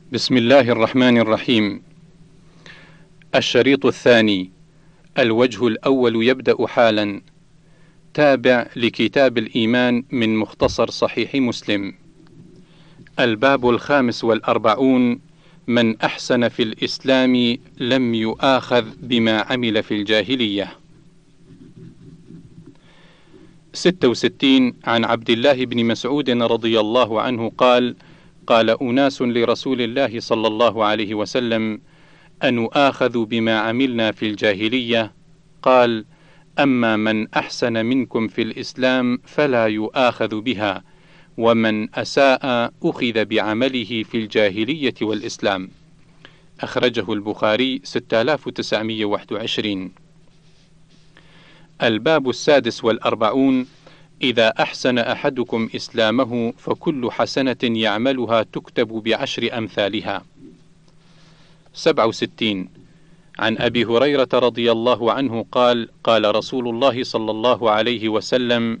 بسم الله الرحمن الرحيم. الشريط الثاني. الوجه الأول يبدأ حالا. تابع لكتاب الإيمان من مختصر صحيح مسلم. الباب 45. من أحسن في الإسلام لم يؤاخذ بما عمل في الجاهلية. 66. عن عبد الله بن مسعود رضي الله عنه قال: قال أناس لرسول الله صلى الله عليه وسلم: أنؤاخذ بما عملنا في الجاهلية؟ قال: أما من أحسن منكم في الإسلام فلا يؤاخذ بها، ومن أساء أخذ بعمله في الجاهلية والإسلام. أخرجه البخاري 6921. الباب 46. إذا أحسن أحدكم إسلامه فكل حسنة يعملها تكتب بعشر أمثالها. 67. عن أبي هريرة رضي الله عنه قال: قال رسول الله صلى الله عليه وسلم: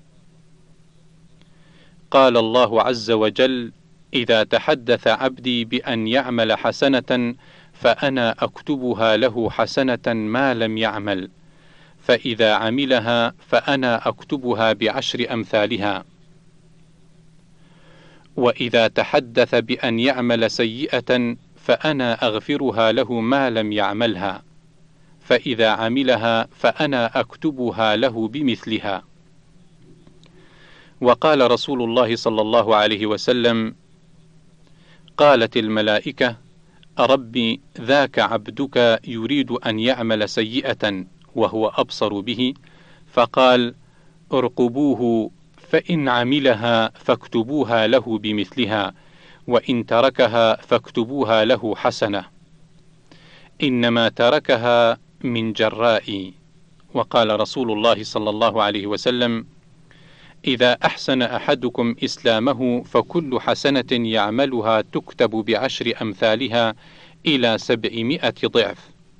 قال الله عز وجل: إذا تحدث عبدي بأن يعمل حسنة فأنا أكتبها له حسنة ما لم يعمل، فإذا عملها فأنا أكتبها بعشر أمثالها. وإذا تحدث بأن يعمل سيئة فأنا أغفرها له ما لم يعملها، فإذا عملها فأنا أكتبها له بمثلها. وقال رسول الله صلى الله عليه وسلم: قالت الملائكة: ربي ذاك عبدك يريد أن يعمل سيئة وهو أبصر به، فقال: ارقبوه، فإن عملها فاكتبوها له بمثلها، وإن تركها فاكتبوها له حسنة، إنما تركها من جرائي. وقال رسول الله صلى الله عليه وسلم: إذا أحسن أحدكم إسلامه فكل حسنة يعملها تكتب بعشر أمثالها إلى 700 ضعف،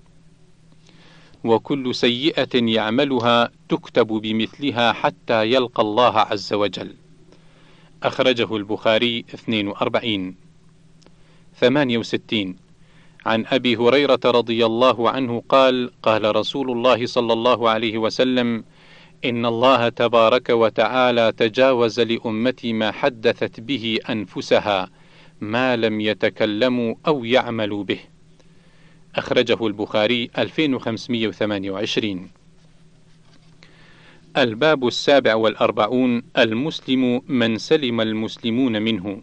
وكل سيئة يعملها تكتب بمثلها حتى يلقى الله عز وجل. أخرجه البخاري 42. 68. عن أبي هريرة رضي الله عنه قال: قال رسول الله صلى الله عليه وسلم: إن الله تبارك وتعالى تجاوز لأمتي ما حدثت به أنفسها ما لم يتكلموا أو يعملوا به. أخرجه البخاري 2528. الباب 47. المسلم من سلم المسلمون منه.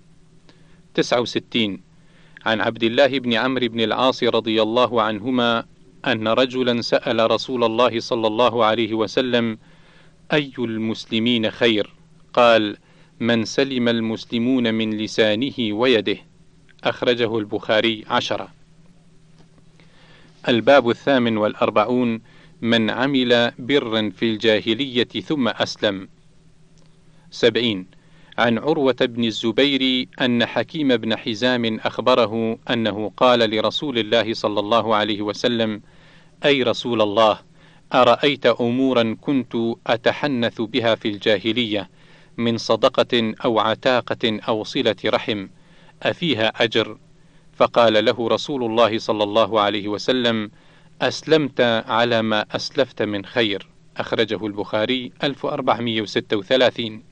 69. عن عبد الله بن عمرو بن العاص رضي الله عنهما أن رجلا سأل رسول الله صلى الله عليه وسلم: أي المسلمين خير؟ قال: من سلم المسلمون من لسانه ويده. أخرجه البخاري 10. الباب 48. من عمل برا في الجاهلية ثم أسلم. 70. عن عروة بن الزبير أن حكيم بن حزام أخبره أنه قال لرسول الله صلى الله عليه وسلم: أي رسول الله، أرأيت أمورا كنت أتحنث بها في الجاهلية من صدقة أو عتاقة أو صلة رحم، أفيها أجر؟ فقال له رسول الله صلى الله عليه وسلم: أسلمت على ما أسلفت من خير. أخرجه البخاري 1436.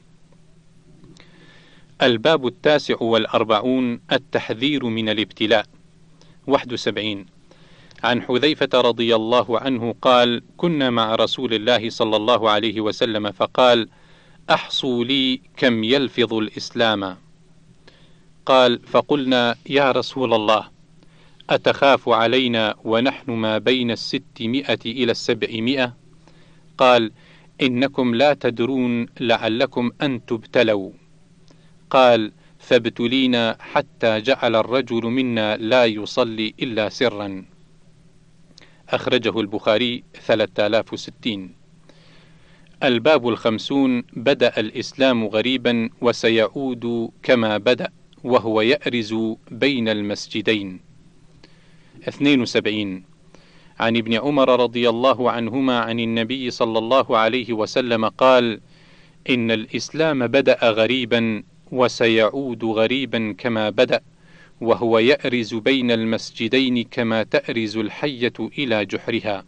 الباب 49. التحذير من الابتلاء. 71. عن حذيفة رضي الله عنه قال: كنا مع رسول الله صلى الله عليه وسلم فقال: أحصوا لي كم يلفظ الإسلام. قال: فقلنا: يا رسول الله، أتخاف علينا ونحن ما بين 600 إلى 700؟ قال: إنكم لا تدرون لعلكم أن تبتلوا. قال: فابتلينا حتى جعل الرجل منا لا يصلي إلا سرا. أخرجه البخاري 3060. الباب 50. بدأ الإسلام غريبا وسيعود كما بدأ، وهو يأرز بين المسجدين. 72. عن ابن عمر رضي الله عنهما عن النبي صلى الله عليه وسلم قال: إن الإسلام بدأ غريبا وسيعود غريبا كما بدأ، وهو يأرز بين المسجدين كما تأرز الحية إلى جحرها.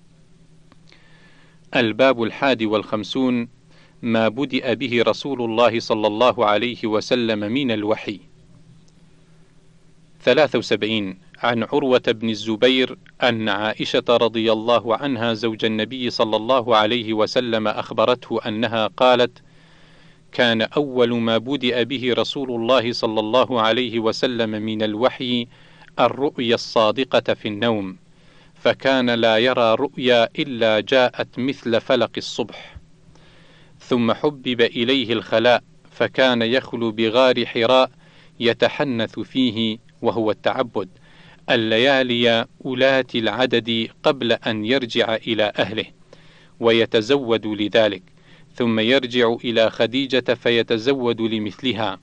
الباب 51 ما بدأ به رسول الله صلى الله عليه وسلم من الوحي. 73 عن عروة بن الزبير أن عائشة رضي الله عنها زوج النبي صلى الله عليه وسلم أخبرته أنها قالت: كان أول ما بدأ به رسول الله صلى الله عليه وسلم من الوحي الرؤيا الصادقة في النوم، فكان لا يرى رؤيا إلا جاءت مثل فلق الصبح. ثم حبب إليه الخلاء، فكان يخلو بغار حراء يتحنث فيه، وهو التعبد، الليالي أولات العدد قبل أن يرجع إلى أهله، ويتزود لذلك، ثم يرجع إلى خديجة فيتزود لمثلها،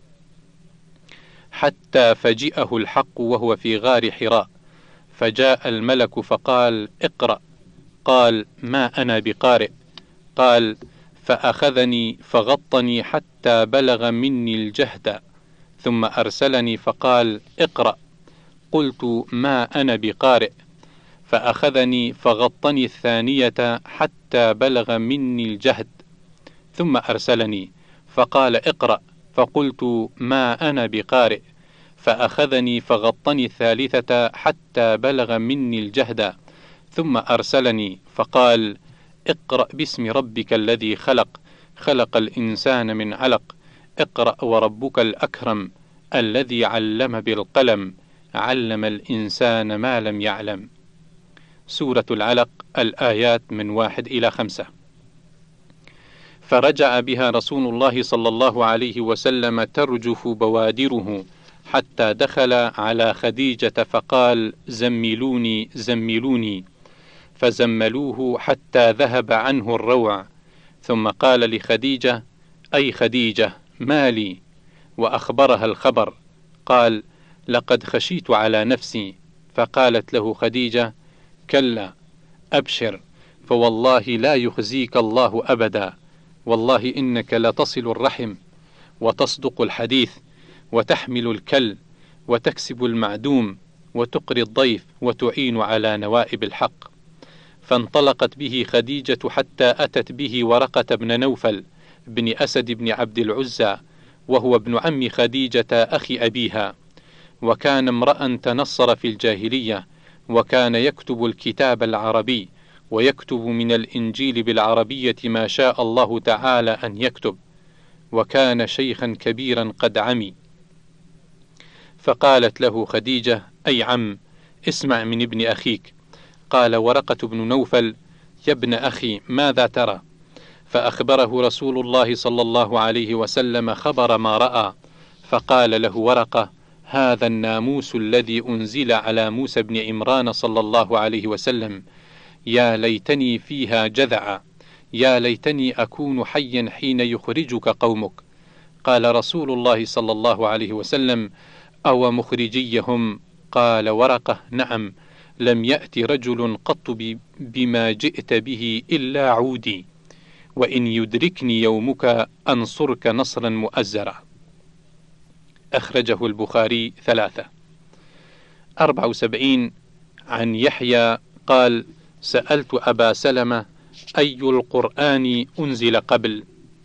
حتى فجئه الحق وهو في غار حراء، فجاء الملك فقال: اقرأ. قال: ما أنا بقارئ. قال: فأخذني فغطني حتى بلغ مني الجهد، ثم أرسلني فقال: اقرأ. قلت: ما أنا بقارئ. فأخذني فغطني الثانية حتى بلغ مني الجهد، ثم أرسلني فقال: اقرأ. فقلت: ما أنا بقارئ. فأخذني فغطني الثالثة حتى بلغ مني الجهد، ثم أرسلني فقال: اقرأ باسم ربك الذي خلق، خلق الإنسان من علق، اقرأ وربك الأكرم الذي علم بالقلم، علم الإنسان ما لم يعلم. سورة العلق، الآيات من 1 إلى 5. فرجع بها رسول الله صلى الله عليه وسلم ترجف بوادره، حتى دخل على خديجة فقال: زملوني زملوني، فزملوه حتى ذهب عنه الروع، ثم قال لخديجة: أي خديجة، ما لي؟ وأخبرها الخبر. قال: لقد خشيت على نفسي. فقالت له خديجة: كلا، أبشر، فوالله لا يخزيك الله أبدا، والله إنك لتصل الرحم، وتصدق الحديث، وتحمل الكل، وتكسب المعدوم، وتقري الضيف، وتعين على نوائب الحق. فانطلقت به خديجة حتى أتت به ورقة بن نوفل بن أسد بن عبد العزى، وهو ابن عم خديجة أخي أبيها، وكان امرأ تنصر في الجاهلية، وكان يكتب الكتاب العربي، ويكتب من الإنجيل بالعربية ما شاء الله تعالى أن يكتب، وكان شيخا كبيرا قد عمي. فقالت له خديجة: أي عم، اسمع من ابن أخيك. قال ورقة بن نوفل: يا ابن أخي، ماذا ترى؟ فأخبره رسول الله صلى الله عليه وسلم خبر ما رأى، فقال له ورقة: هذا الناموس الذي أنزل على موسى بن عمران صلى الله عليه وسلم، يا ليتني فيها جذعا، يا ليتني أكون حيا حين يخرجك قومك. قال رسول الله صلى الله عليه وسلم: أو مخرجيهم؟ قال ورقة: نعم، لم يأت رجل قط بما جئت به إلا عودي، وإن يدركني يومك أنصرك نصرا مؤزرا. أخرجه البخاري 3. 74 عن يحيى قال: سألت أبا سلمة: أي القرآن أنزل قبل؟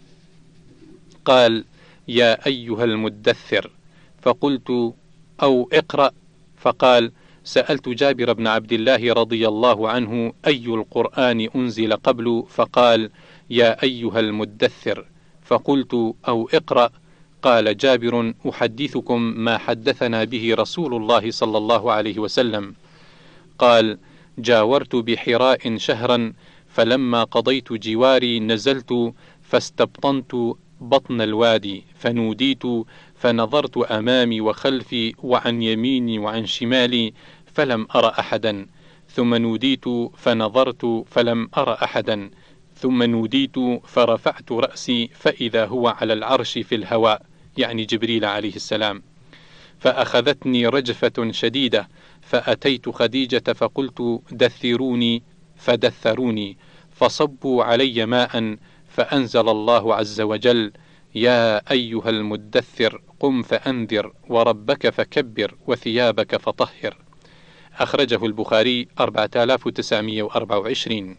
قال: يا أيها المدثر. فقلت: أو اقرأ. فقال: سألت جابر بن عبد الله رضي الله عنه: أي القرآن أنزل قبل؟ فقال: يا أيها المدثر. فقلت: أو اقرأ. قال جابر: أحدثكم ما حدثنا به رسول الله صلى الله عليه وسلم. قال: جاورت بحراء شهرا، فلما قضيت جواري نزلت فاستبطنت بطن الوادي، فنوديت، فنظرت أمامي وخلفي وعن يميني وعن شمالي فلم أر أحدا، ثم نوديت فنظرت فلم أر أحدا، ثم نوديت فرفعت رأسي فإذا هو على العرش في الهواء، يعني جبريل عليه السلام، فأخذتني رجفة شديدة، فأتيت خديجة فقلت: دثروني، فدثروني، فصبوا علي ماء، فأنزل الله عز وجل: يا أيها المدثر قم فأنذر وربك فكبر وثيابك فطهر. أخرجه البخاري 4924.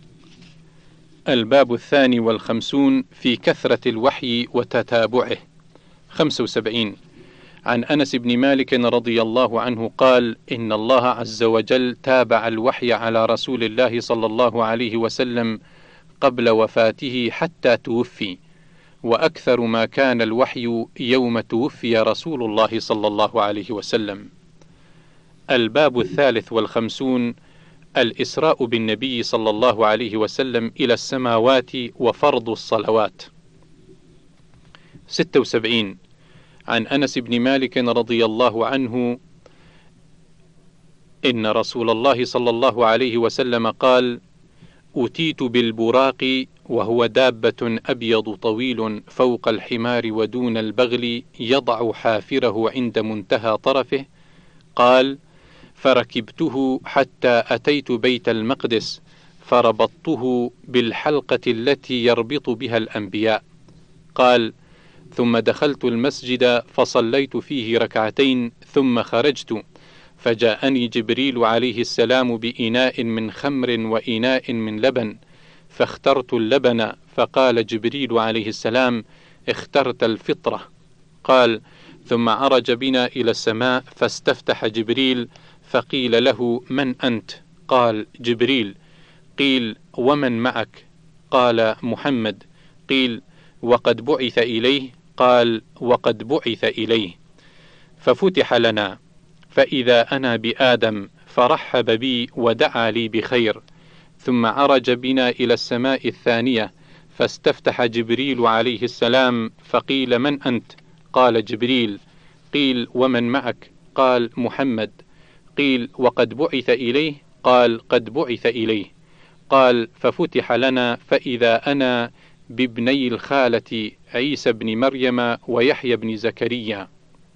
الباب 52 في كثرة الوحي وتتابعه. 75. عن أنس بن مالك رضي الله عنه قال: إن الله عز وجل تابع الوحي على رسول الله صلى الله عليه وسلم قبل وفاته حتى توفي، وأكثر ما كان الوحي يوم توفي رسول الله صلى الله عليه وسلم. الباب 53 الإسراء بالنبي صلى الله عليه وسلم إلى السماوات وفرض الصلوات. 76. عن أنس بن مالك رضي الله عنه إن رسول الله صلى الله عليه وسلم قال: أتيت بالبراق وهو دابة أبيض طويل فوق الحمار ودون البغل يضع حافره عند منتهى طرفه. قال: فركبته حتى أتيت بيت المقدس فربطته بالحلقة التي يربط بها الأنبياء. قال: ثم دخلت المسجد فصليت فيه ركعتين ثم خرجت، فجاءني جبريل عليه السلام بإناء من خمر وإناء من لبن، فاخترت اللبن، فقال جبريل عليه السلام: اخترت الفطرة. قال: ثم عرج بنا إلى السماء فاستفتح جبريل، فقيل له: من أنت؟ قال: جبريل. قيل: ومن معك؟ قال: محمد. قيل: وقد بعث إليه؟ قال: وقد بعث إليه. ففتح لنا، فإذا أنا بآدم، فرحب بي ودعا لي بخير. ثم عرج بنا إلى السماء الثانية فاستفتح جبريل عليه السلام، فقيل: من أنت؟ قال: جبريل. قيل: ومن معك؟ قال: محمد. قيل: وقد بعث إليه؟ قال: قد بعث إليه. قال: ففتح لنا، فإذا أنا بابني الخالة عيسى بن مريم ويحيى بن زكريا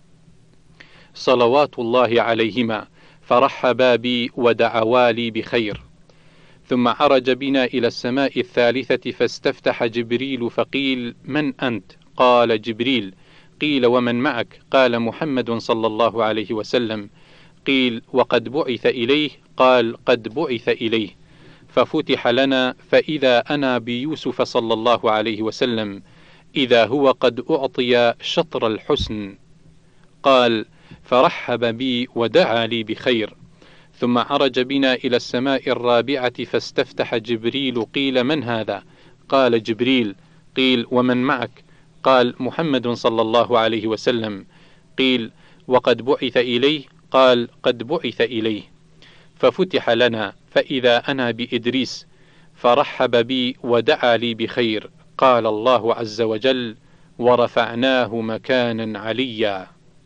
صلوات الله عليهما، فرحبا بي ودعوا لي بخير. ثم عرج بنا إلى السماء الثالثة فاستفتح جبريل، فقيل: من أنت؟ قال: جبريل. قيل: ومن معك؟ قال: محمد صلى الله عليه وسلم. قيل: وقد بعث إليه؟ قال: قد بعث إليه. ففتح لنا، فإذا أنا بيوسف صلى الله عليه وسلم، إذا هو قد أعطي شطر الحسن. قال: فرحب بي ودعا لي بخير. ثم عرج بنا إلى السماء الرابعة فاستفتح جبريل. قيل: من هذا؟ قال: جبريل. قيل: ومن معك؟ قال: محمد صلى الله عليه وسلم. قيل: وقد بعث إليه؟ قال: قد بعث إليه. ففتح لنا، فإذا أنا بإدريس، فرحب بي ودعا لي بخير. قال الله عز وجل: ورفعناه مكانا عليا.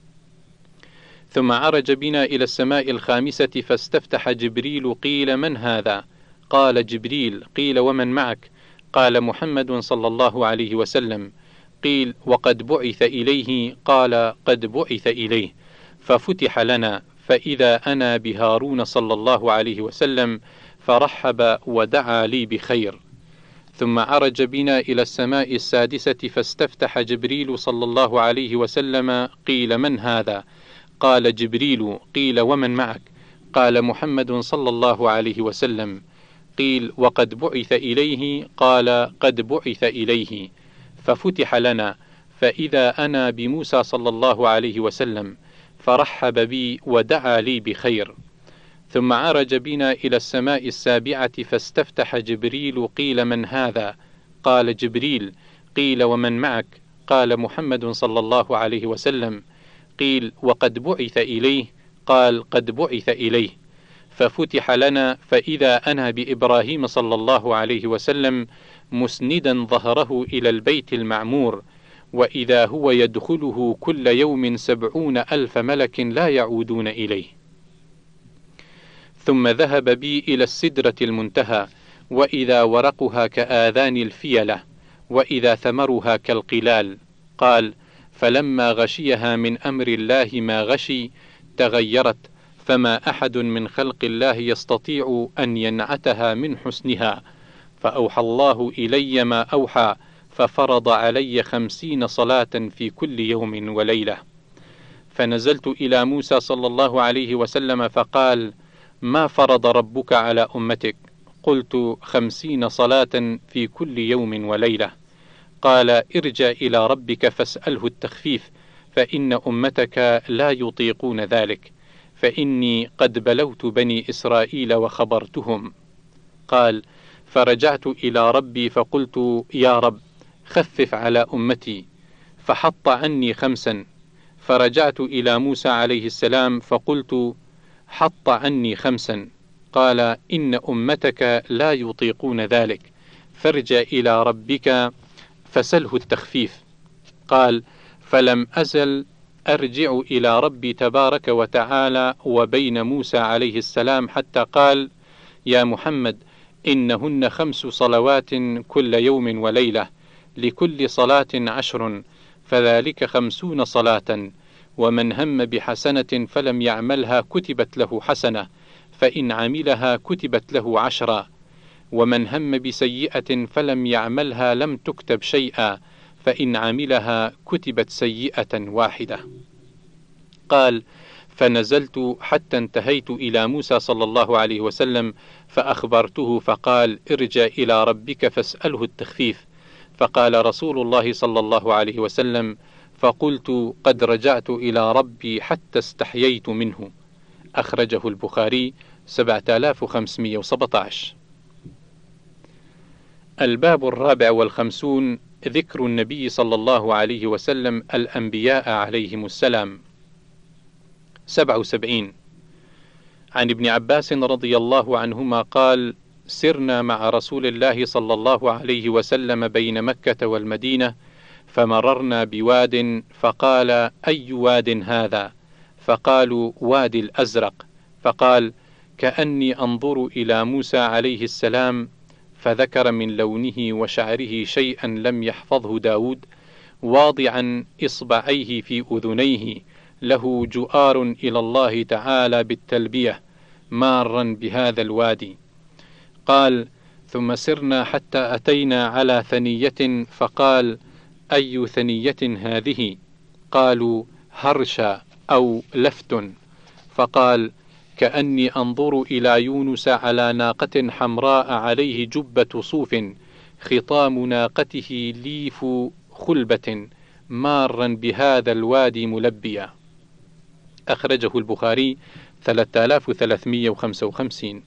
ثم عرج بنا إلى السماء الخامسة فاستفتح جبريل. قيل: من هذا؟ قال: جبريل. قيل: ومن معك؟ قال: محمد صلى الله عليه وسلم. قيل: وقد بعث إليه؟ قال: قد بعث إليه. ففتح لنا، فإذا أنا بهارون صلى الله عليه وسلم، فرحب ودعا لي بخير. ثم عرج بنا إلى السماء السادسة فاستفتح جبريل صلى الله عليه وسلم. قيل: من هذا؟ قال: جبريل. قيل: ومن معك؟ قال: محمد صلى الله عليه وسلم. قيل: وقد بعث إليه؟ قال: قد بعث إليه. ففتح لنا، فإذا أنا بموسى صلى الله عليه وسلم، فرحب بي ودعا لي بخير. ثم عرج بنا إلى السماء السابعة فاستفتح جبريل. قيل: من هذا؟ قال: جبريل. قيل: ومن معك؟ قال: محمد صلى الله عليه وسلم. قيل: وقد بعث إليه؟ قال: قد بعث إليه. ففتح لنا، فإذا أنا بإبراهيم صلى الله عليه وسلم مسندا ظهره إلى البيت المعمور، وإذا هو يدخله كل يوم 70,000 ملك لا يعودون إليه. ثم ذهب بي إلى السدرة المنتهى، وإذا ورقها كآذان الفيلة، وإذا ثمرها كالقلال. قال: فلما غشيها من أمر الله ما غشي تغيرت، فما أحد من خلق الله يستطيع أن ينعتها من حسنها، فأوحى الله إلي ما أوحى، ففرض علي 50 صلاة في كل يوم وليلة. فنزلت إلى موسى صلى الله عليه وسلم فقال: ما فرض ربك على أمتك؟ قلت: 50 صلاة في كل يوم وليلة. قال: ارجع إلى ربك فاسأله التخفيف، فإن أمتك لا يطيقون ذلك، فإني قد بلوت بني إسرائيل وخبرتهم. قال: فرجعت إلى ربي فقلت: يا رب خفف على أمتي، فحط عني 5. فرجعت إلى موسى عليه السلام فقلت: حط عني 5. قال: إن أمتك لا يطيقون ذلك، فارجع إلى ربك فسله التخفيف. قال: فلم أزل أرجع إلى ربي تبارك وتعالى وبين موسى عليه السلام حتى قال: يا محمد، إنهن 5 صلوات كل يوم وليلة، لكل صلاة 10، فذلك 50 صلاة. ومن هم بحسنة فلم يعملها كتبت له حسنة، فإن عملها كتبت له 10. ومن هم بسيئة فلم يعملها لم تكتب شيئا، فإن عملها كتبت سيئة واحدة. قال: فنزلت حتى انتهيت إلى موسى صلى الله عليه وسلم فأخبرته، فقال: ارجع إلى ربك فاسأله التخفيف. فقال رسول الله صلى الله عليه وسلم: فقلت: قد رجعت إلى ربي حتى استحييت منه. أخرجه البخاري 7517. الباب 54 ذكر النبي صلى الله عليه وسلم الأنبياء عليهم السلام. 77. عن ابن عباس رضي الله عنهما قال: سرنا مع رسول الله صلى الله عليه وسلم بين مكة والمدينة، فمررنا بواد، فقال: أي واد هذا؟ فقالوا: وادي الأزرق. فقال: كأني أنظر إلى موسى عليه السلام، فذكر من لونه وشعره شيئا لم يحفظه داود، واضعا إصبعيه في أذنيه، له جؤار إلى الله تعالى بالتلبية، مارا بهذا الوادي. قال: ثم سرنا حتى أتينا على ثنية، فقال: أي ثنية هذه؟ قالوا: هرشا أو لفت. فقال: كأني أنظر إلى يونس على ناقة حمراء عليه جبة صوف، خطام ناقته ليف خلبة، مارا بهذا الوادي ملبيا. أخرجه البخاري 3355.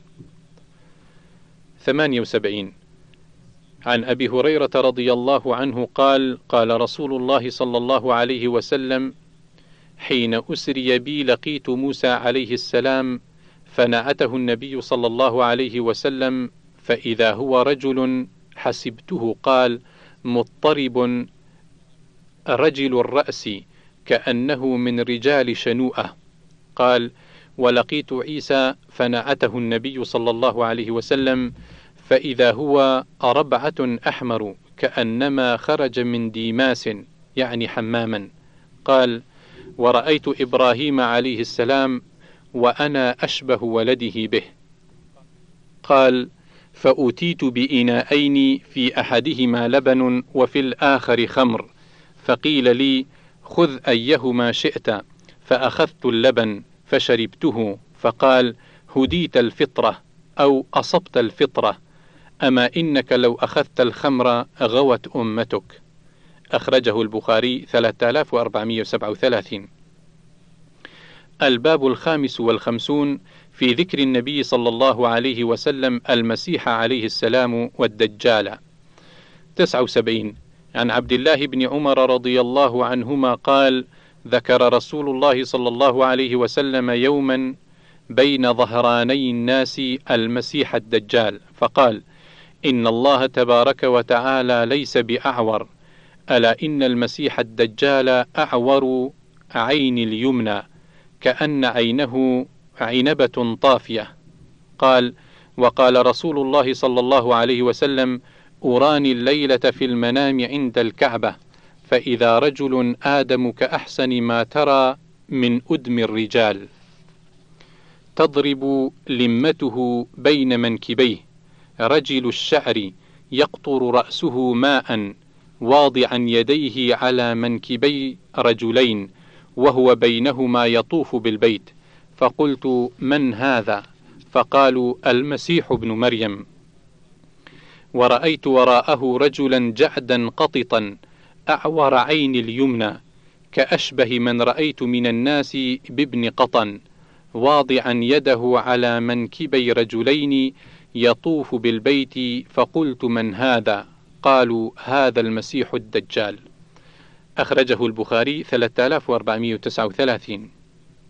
78. عن أبي هريرة رضي الله عنه قال: قال رسول الله صلى الله عليه وسلم: حين أسري بي لقيت موسى عليه السلام، فنعته النبي صلى الله عليه وسلم، فإذا هو رجل حسبته قال: مضطرب رجل الرأس، كأنه من رجال شنوءة. قال: ولقيت عيسى، فنعته النبي صلى الله عليه وسلم، فإذا هو ربعة أحمر، كأنما خرج من ديماس، يعني حماما. قال: ورأيت إبراهيم عليه السلام، وأنا أشبه ولده به. قال: فأتيت بإناءين، في أحدهما لبن وفي الآخر خمر، فقيل لي: خذ أيهما شئت، فأخذت اللبن فشربته، فقال: هديت الفطرة أو أصبت الفطرة، أما إنك لو أخذت الخمر غوت أمتك. أخرجه البخاري 3437. الباب 55 في ذكر النبي صلى الله عليه وسلم المسيح عليه السلام والدجال. 79. عن عبد الله بن عمر رضي الله عنهما قال: ذكر رسول الله صلى الله عليه وسلم يوما بين ظهراني الناس المسيح الدجال، فقال: إن الله تبارك وتعالى ليس بأعور، ألا إن المسيح الدجال أعور عين اليمنى، كأن عينه عنبة طافية. قال: وقال رسول الله صلى الله عليه وسلم: أراني الليلة في المنام عند الكعبة، فإذا رجل آدم كأحسن ما ترى من أدم الرجال، تضرب لمته بين منكبيه، رجل الشعر، يقطر رأسه ماء، واضعا يديه على منكبي رجلين وهو بينهما يطوف بالبيت، فقلت: من هذا؟ فقالوا: المسيح ابن مريم. ورأيت وراءه رجلا جعدا قططا أعور عين اليمنى كأشبه من رأيت من الناس بابن قطن، واضعا يده على منكبي رجلين يطوف بالبيت، فقلت: من هذا؟ قالوا: هذا المسيح الدجال. أخرجه البخاري 3439.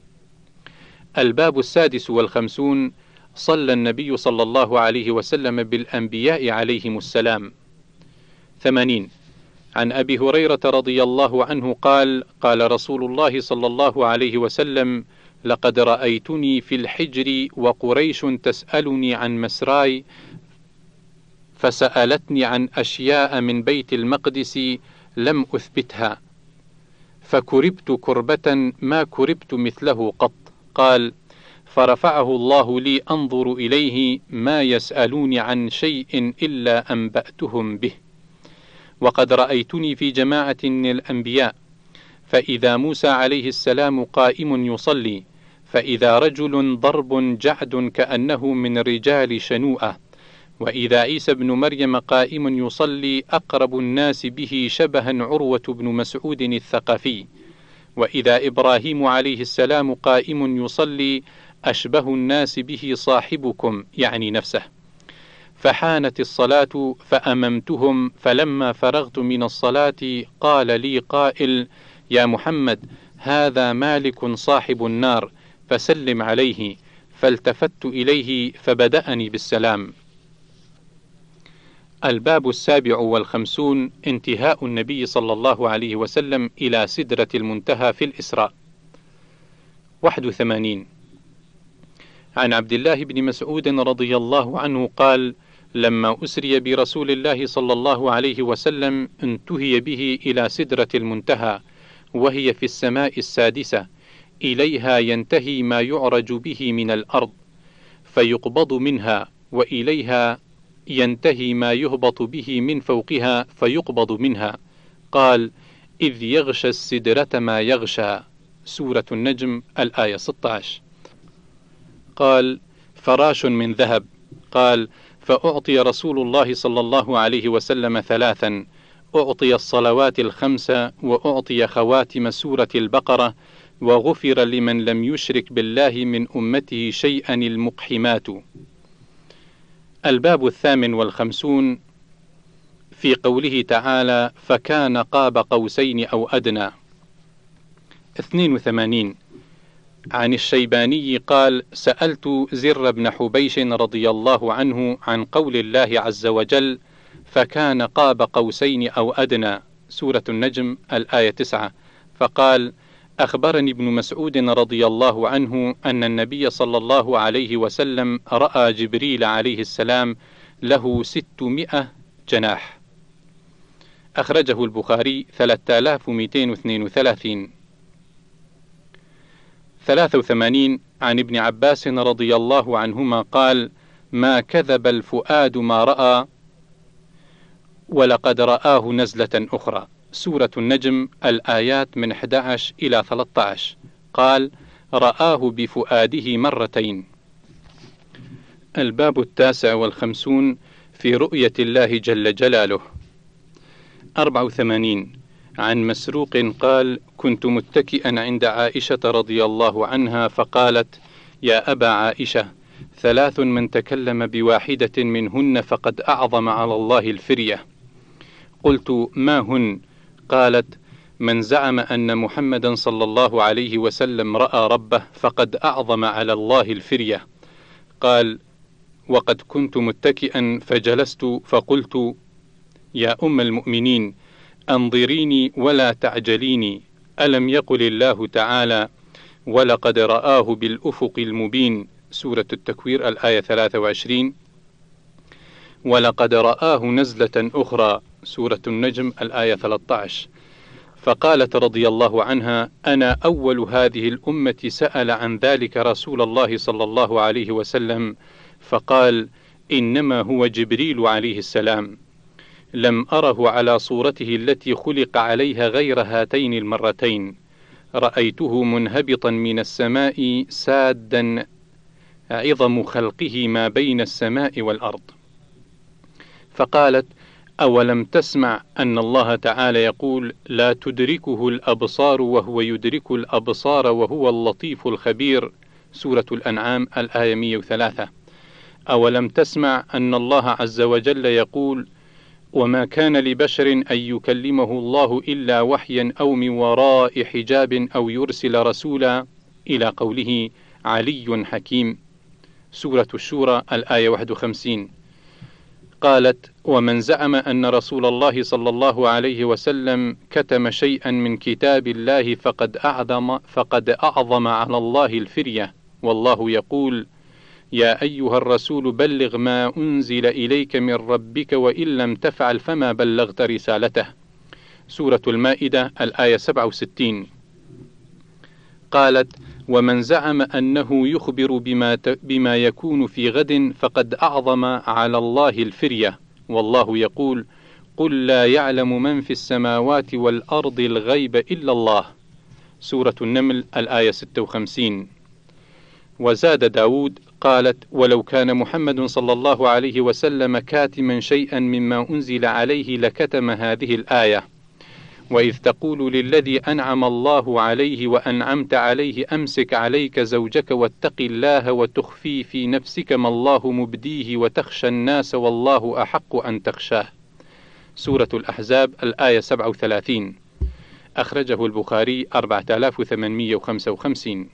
الباب 56. صلى النبي صلى الله عليه وسلم بالأنبياء عليهم السلام. 80. عن أبي هريرة رضي الله عنه قال: قال رسول الله صلى الله عليه وسلم: لقد رأيتني في الحجر وقريش تسألني عن مسراي، فسألتني عن أشياء من بيت المقدس لم أثبتها، فكربت كربة ما كربت مثله قط. قال: فرفعه الله لي أنظر إليه، ما يسألوني عن شيء إلا أنبأتهم به. وقد رأيتني في جماعة من الأنبياء، فإذا موسى عليه السلام قائم يصلي، فإذا رجل ضرب جعد كأنه من رجال شنوءة، وإذا عيسى بن مريم قائم يصلي أقرب الناس به شبها عروة بن مسعود الثقفي، وإذا إبراهيم عليه السلام قائم يصلي أشبه الناس به صاحبكم، يعني نفسه. فحانت الصلاة فأممتهم، فلما فرغت من الصلاة قال لي قائل: يا محمد، هذا مالك صاحب النار، فسلم عليه. فالتفت إليه فبدأني بالسلام. الباب 57. انتهاء النبي صلى الله عليه وسلم إلى سدرة المنتهى في الإسراء. 81. عن عبد الله بن مسعود رضي الله عنه قال: لما أسري برسول الله صلى الله عليه وسلم انتهي به إلى سدرة المنتهى، وهي في السماء السادسة، إليها ينتهي ما يعرج به من الأرض فيقبض منها، وإليها ينتهي ما يهبط به من فوقها فيقبض منها. قال: إذ يغشى السدرة ما يغشى. سورة النجم الآية 16. قال: فراش من ذهب. قال: فأعطي رسول الله صلى الله عليه وسلم 3: أعطي الصلوات 5، وأعطي خواتم سورة البقرة، وغفر لمن لم يشرك بالله من أمته شيئا المقحمات. الباب 58. في قوله تعالى: فكان قاب قوسين أو أدنى. 82. عن الشيباني قال: سألت زر بن حبيش رضي الله عنه عن قول الله عز وجل: فكان قاب قوسين أو أدنى. سورة النجم الآية 9. فقال: أخبرني ابن مسعود رضي الله عنه أن النبي صلى الله عليه وسلم رأى جبريل عليه السلام له 600 جناح. أخرجه البخاري 3232. 83. عن ابن عباس رضي الله عنهما قال: ما كذب الفؤاد ما رأى، ولقد رآه نزلة أخرى. سورة النجم الآيات من 11 إلى 13. قال: رآه بفؤاده مرتين. الباب 59. في رؤية الله جل جلاله. 84. عن مسروق قال: كنت متكئا عند عائشة رضي الله عنها، فقالت: يا أبا عائشة، 3 من تكلم بواحدة منهن فقد أعظم على الله الفرية. قلت: ما هن؟ قالت: من زعم أن محمدا صلى الله عليه وسلم رأى ربه فقد أعظم على الله الفرية. قال: وقد كنت متكئا فجلست فقلت: يا أم المؤمنين، أنظريني ولا تعجليني، ألم يقل الله تعالى: ولقد رآه بالأفق المبين. سورة التكوير الآية 23. ولقد رآه نزلة أخرى. سورة النجم الآية 13. فقالت رضي الله عنها: أنا أول هذه الأمة سأل عن ذلك رسول الله صلى الله عليه وسلم، فقال: إنما هو جبريل عليه السلام. لم أره على صورته التي خلق عليها غير هاتين المرتين، رأيته منهبطا من السماء سادا، عظم خلقه ما بين السماء والأرض. فقالت: أولم تسمع أن الله تعالى يقول: لا تدركه الأبصار وهو يدرك الأبصار وهو اللطيف الخبير، سورة الأنعام الآية 103. أولم تسمع أن الله عز وجل يقول: وما كان لبشر أن يكلمه الله إلا وحيا أو من وراء حجاب أو يرسل رسولا، إلى قوله: علي حكيم، سورة الشورى الآية 51. قالت: ومن زعم أن رسول الله صلى الله عليه وسلم كتم شيئا من كتاب الله فقد أعظم على الله الفرية، والله يقول: يا أيها الرسول بلغ ما أنزل إليك من ربك وإن لم تفعل فما بلغت رسالته، سورة المائدة الآية 67. قالت: ومن زعم أنه يخبر بما يكون في غد فقد أعظم على الله الفرية، والله يقول: قل لا يعلم من في السماوات والأرض الغيب إلا الله، سورة النمل الآية 56. وزاد داود قالت: ولو كان محمد صلى الله عليه وسلم كاتما شيئا مما أنزل عليه لكتم هذه الآية. وإذ تقول للذي أنعم الله عليه وأنعمت عليه أمسك عليك زوجك واتق الله وتخفي في نفسك ما الله مبديه وتخشى الناس والله أحق أن تخشاه، سورة الأحزاب الآية 37. أخرجه البخاري 4855.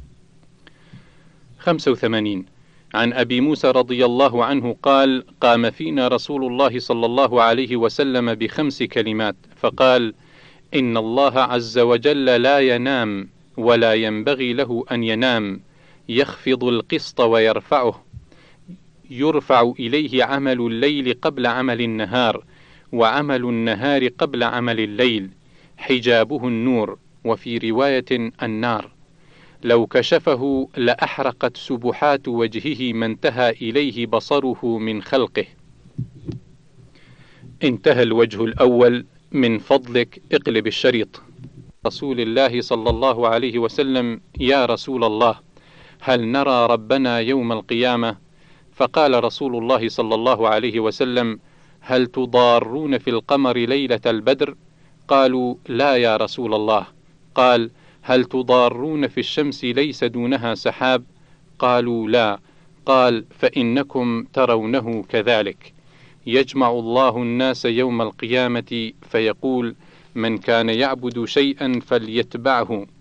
85. عن أبي موسى رضي الله عنه قال: قام فينا رسول الله صلى الله عليه وسلم ب5 كلمات فقال: إن الله عز وجل لا ينام ولا ينبغي له أن ينام، يخفض القسط ويرفعه، يرفع إليه عمل الليل قبل عمل النهار، وعمل النهار قبل عمل الليل، حجابه النور، وفي رواية النار، لو كشفه لأحرقت سبحات وجهه ما انتهى إليه بصره من خلقه. انتهى الوجه الأول. من فضلك اقلب الشريط. رسول الله صلى الله عليه وسلم: يا رسول الله، هل نرى ربنا يوم القيامة؟ فقال رسول الله صلى الله عليه وسلم: هل تضارون في القمر ليلة البدر؟ قالوا: لا يا رسول الله. قال: هل تضارون في الشمس ليس دونها سحاب؟ قالوا: لا. قال: فإنكم ترونه كذلك. يجمع الله الناس يوم القيامة فيقول: من كان يعبد شيئا فليتبعه،